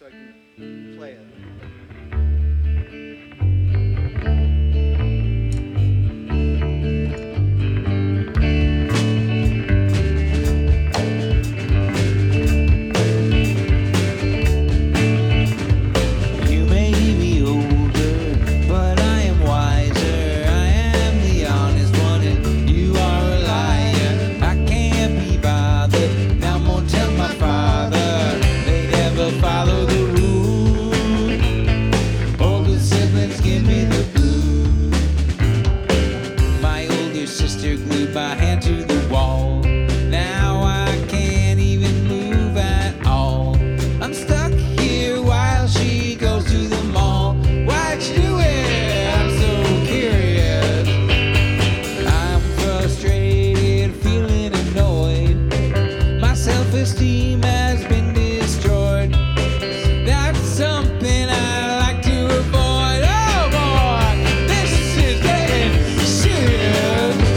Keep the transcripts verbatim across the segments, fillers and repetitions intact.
I can play it. My hand to the wall. Now I can't even move at all. I'm stuck here while she goes to the mall. Why'd you do it? I'm so curious. I'm frustrated, feeling annoyed. My self-esteem has been destroyed. That's something I like to avoid. Oh boy, this is getting serious.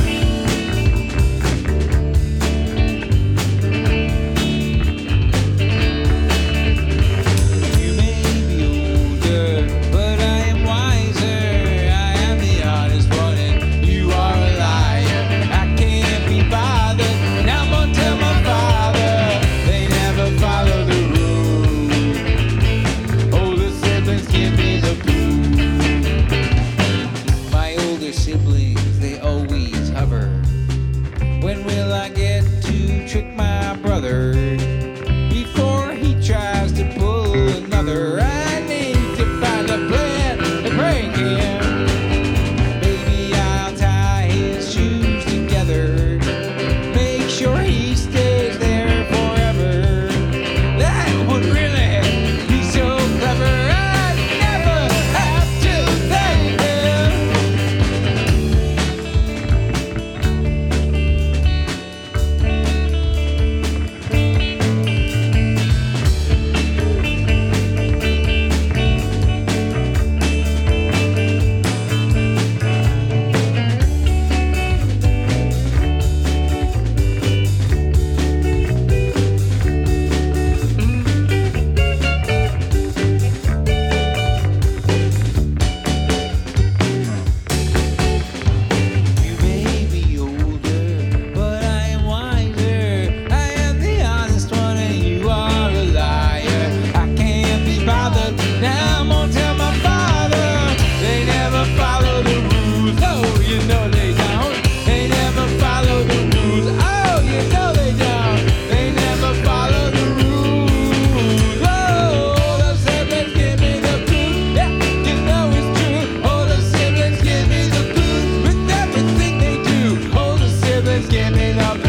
Siblings, they always hover. When will I get to trick my brother before he tries to pull another? I need to find a plan to break him. Maybe I'll tie his shoes together, make sure he stays there forever. That would really be so clever. I'd never have to thank him. Now I'm gonna tell my father they never follow the rules. Oh, you know they don't. They never follow the rules. Oh, you know they don't. They never follow the rules. Oh, the siblings give me the blues. Yeah, you know it's true. Oh, the siblings give me the blues with everything they do. Oh, the siblings give me the blues.